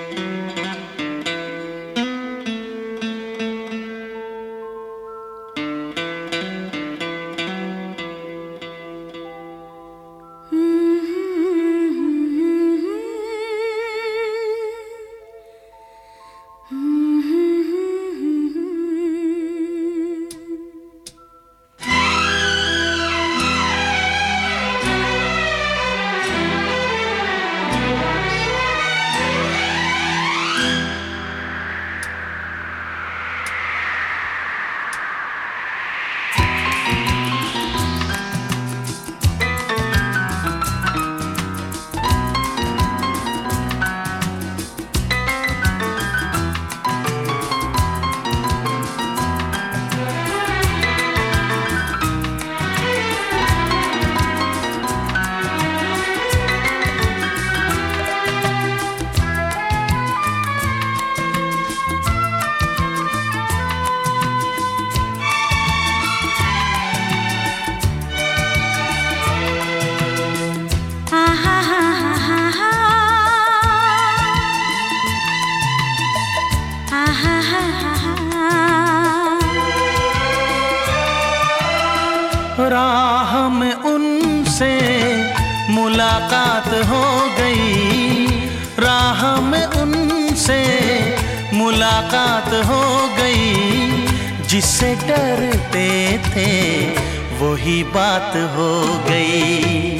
राह में उनसे मुलाकात हो गई, राह में उनसे मुलाकात हो गई। जिससे डरते थे वही बात हो गई।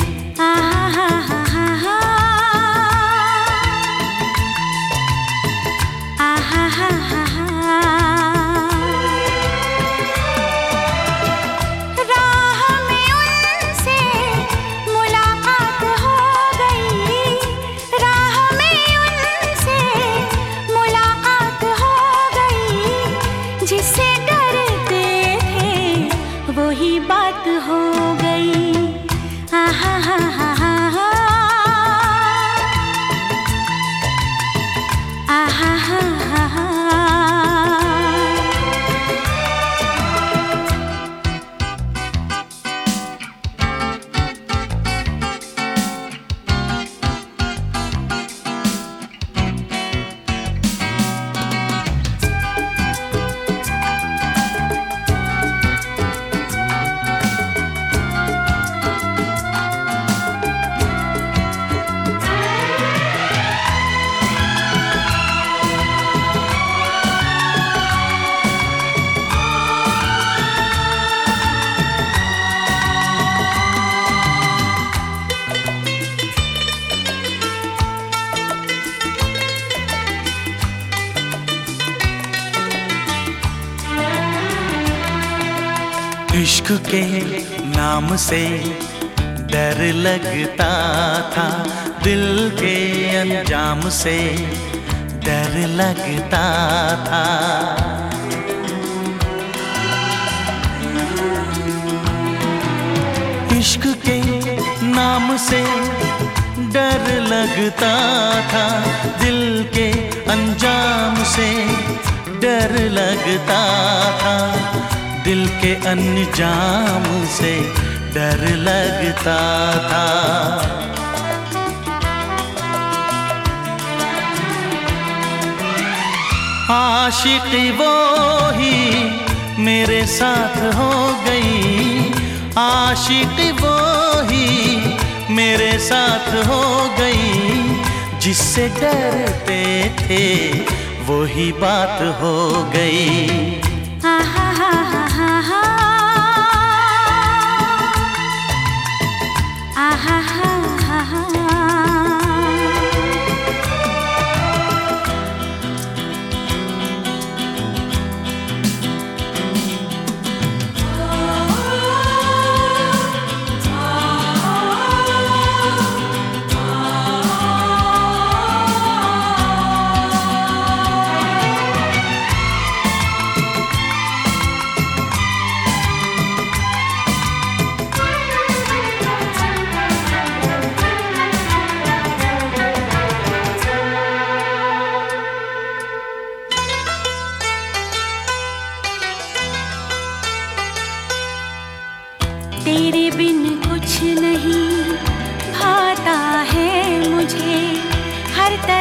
जिससे डरते थे वही बात हो गई। आहा हा हा हा हा, आहा हा हा हा। इश्क के नाम से डर लगता था, दिल के अंजाम से डर लगता था। इश्क के नाम से डर लगता था, दिल के अंजाम से डर लगता था। दिल के अंजाम से डर लगता था। आशिकी वो ही मेरे साथ हो गई, आशिकी वो ही मेरे साथ हो गई। जिससे डरते थे वही बात हो गई। आहा हा हा हा हा, आहा हा हा हा।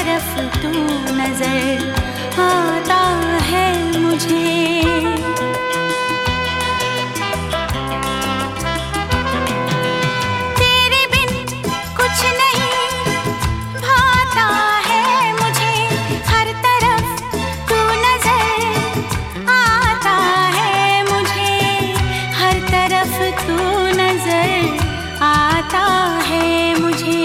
तरफ तू नजर आता है मुझे। तेरे बिन कुछ नहीं भाता है मुझे, हर तरफ तू नजर आता है मुझे, हर तरफ तू नजर आता है मुझे।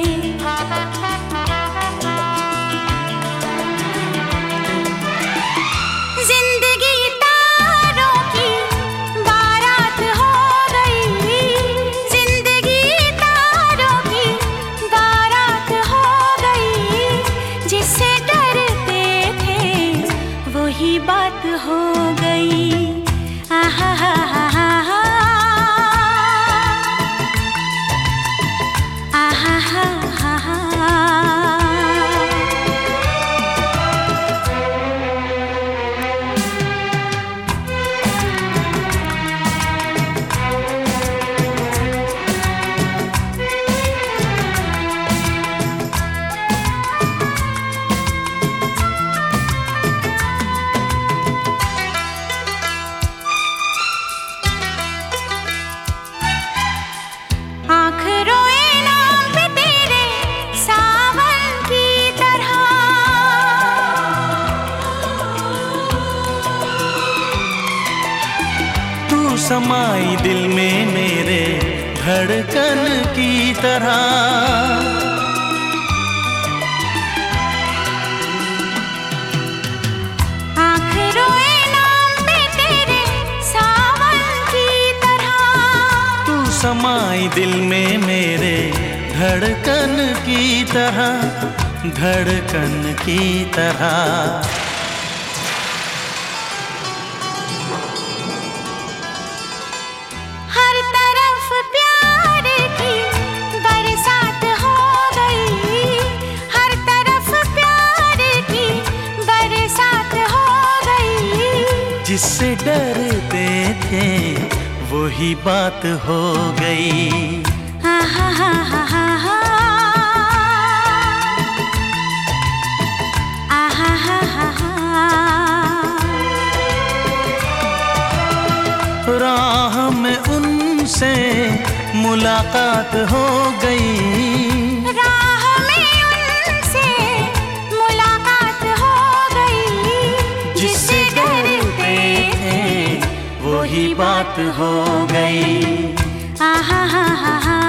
जिंदगी तारों की बारात हो गई, जिंदगी तारों की बारात हो गई, जिससे डरते थे वही बात हो गई। आहा हा हा हा हा, आहा हा हा हा। आँख रोए नाम पे तेरे सावन की तरह, तू समाई दिल में मेरे धड़कन की तरह। आँख रोए नाम पे तेरे सावन की तरह, तू समाई दिल में मेरे धड़कन की तरह, धड़कन की तरह। हर तरफ प्यार की बरसात हो गई, हर तरफ प्यार की बरसात हो गई, जिससे डरते थे वही बात हो गई। आहा हा हा हा हा, आहा हा हा हा। राह में उनसे मुलाकात हो गई, राह में उनसे मुलाकात हो गई, जिससे डरते थे वही बात हो गई। आहा हा हा हा।